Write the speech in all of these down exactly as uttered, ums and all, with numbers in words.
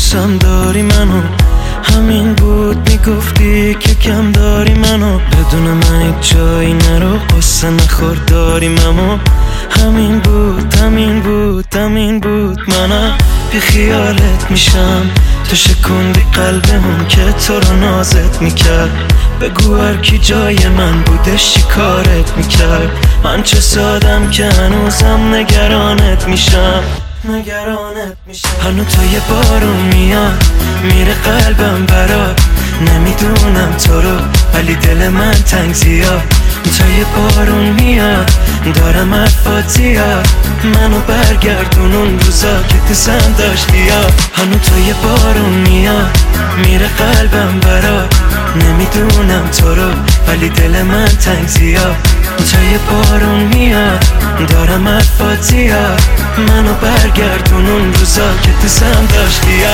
دوستم داری منو، همین بود میگفتی که کم داری منو، بدون من هیچ جایی نرو، قصه نخور داریم اما همین بود همین بود همین بود. منم بی خیالت میشم، تو شکوندی قلبم که تو رو نازت میکرد. بگو هر کی جای من بودش چی کارت میکرد. من چه سادم که هنوزم نگرانت میشم نگرانت میشم. هنو تا یه بارون میاد میره قلبم برات، نمیدونم تو رو ولی دل من تنگ زیاد. تا یه بارون میاد دارم حرفات زیاد، منو برگردون اون روزا که دوستم داشتی یا. هنو تا یه بارون میاد میره قلبم برات، نمیدونم تو رو ولی دل من تنگ زیاد. تا یه بارون میاد دارم حرفات زیاد، منو برگردون اون روزا که دوستم داشتی یا.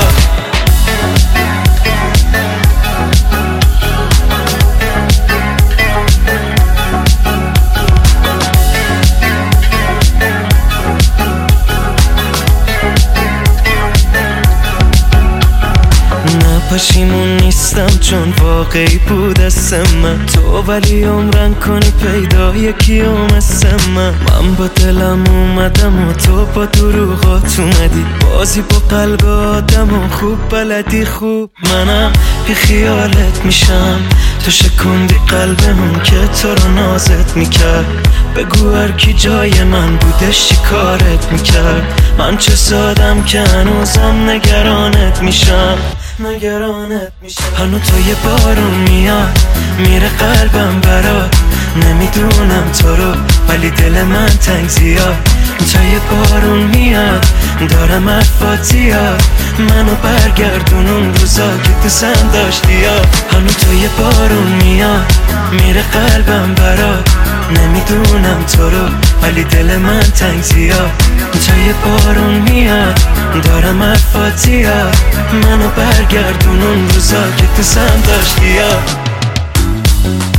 پشیمون نیستم چون واقعی بود اسم من، تو ولی عمرن کنی پیدا یکی هم اسم من. من با دلم اومدم و تو با دروغات اومدی، بازی با قلب آدم و خوب بلدی خوب. منم بی خیالت میشم، تو شکوندی قلبم که تو رو نازت میکرد. بگو هر کی جای من بودش چی کارت میکرد. من چه سادم که هنوزم نگرانت میشم نگرانت میشم. هنو تا یه بارون میاد میره قلبم برات، نمیدونم تو رو ولی دل من تنگ زیاد. تا یه بارون میاد دارم حرفات زیاد، منو برگردون اون روزا که دوستم داشتی یا. هنو تا یه بارون میاد میره قلبم برات، نمیدونم تو رو ولی دل من تنگ زیاد. تا یه بارون میاد دارم حرفات زیاد، منو برگردون اون روزا که دوستم داشتی یا.